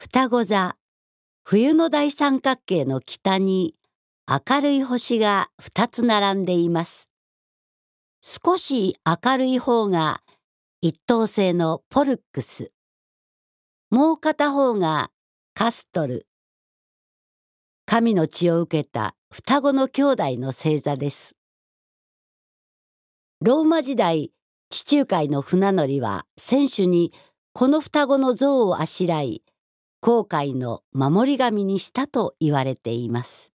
双子座、冬の大三角形の北に明るい星が2つ並んでいます。少し明るい方が一等星のポルックス、もう片方がカストル。神の血を受けた双子の兄弟の星座です。ローマ時代、地中海の船乗りは船首にこの双子の像をあしらい、航海の守り神にしたと言われています。